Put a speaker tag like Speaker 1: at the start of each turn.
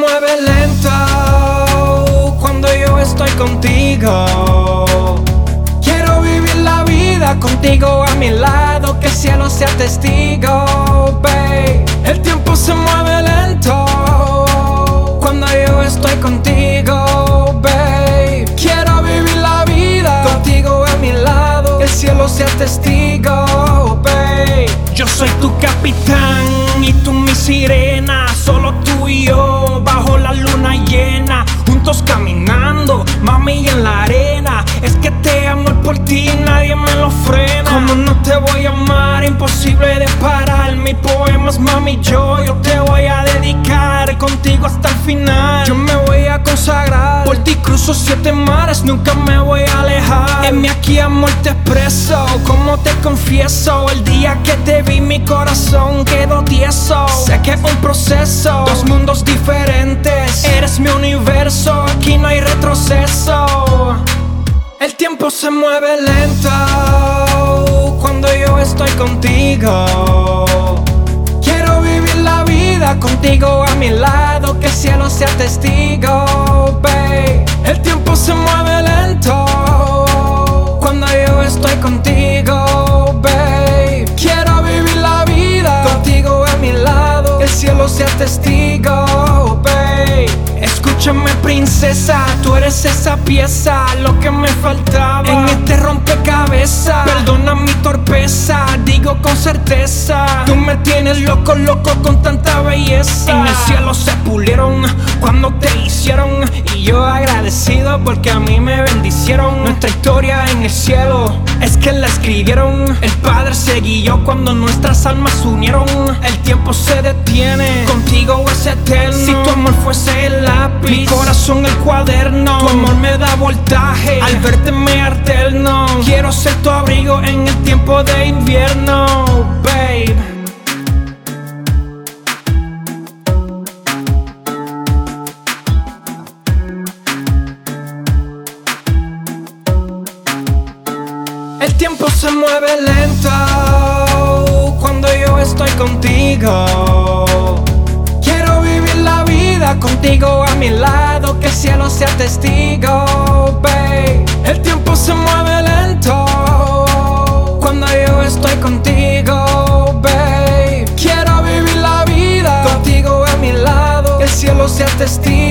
Speaker 1: mueve lento cuando yo estoy contigo. Quiero vivir la vida contigo a mi lado, que el cielo sea testigo, babe. El tiempo se mueve lento cuando yo estoy contigo, babe. Quiero vivir la vida contigo a mi lado, que el cielo sea testigo, babe. Yo soy tu capitán y tú mi sirena, solo tú y yo bajo la luna llena, juntos caminando, mami, en la arena. Es que te amo y por ti nadie me lo frena. ¿Cómo no te voy a amar? Imposible de parar. Mis poemas, mami, yo te voy a dedicar, contigo hasta el final. Yo me voy a consagrar, por ti cruzo 7 mares, nunca me voy a alejar. En mi aquí amor te expreso, como te confieso, el día que te vi mi corazón quedó tieso. Sé que es un proceso, 2 mundos diferentes, eres mi universo, aquí no hay retroceso. El tiempo se mueve lento cuando yo estoy contigo. Quiero vivir la vida contigo a mi lado, que el cielo sea testigo, babe. El tiempo se mueve lento cuando yo estoy contigo, babe. Quiero vivir la vida contigo a mi lado, que el cielo sea testigo, babe. Escúchame, princesa, tú eres esa pieza, lo que me faltaba en este rompecabezas. Perdona mi torpeza, digo con certeza, tú me tienes loco, loco con tanta belleza. En el cielo se pulieron cuando te hicieron, y yo agradecido porque a mí me bendicieron. Nuestra historia en el cielo es que la escribieron, el Padre se guió cuando nuestras almas se unieron. El tiempo se detiene, contigo es eterno. Si tu amor fuese el lápiz, mi corazón el cuaderno, tu amor me da voltaje, al verte me alterno. Quiero ser tu abrigo en el tiempo de invierno, babe. El tiempo se mueve lento cuando yo estoy contigo. Quiero vivir la vida contigo a mi lado, que el cielo sea testigo, babe. El tiempo se mueve lento cuando yo estoy contigo, babe. Quiero vivir la vida contigo a mi lado, que el cielo sea testigo.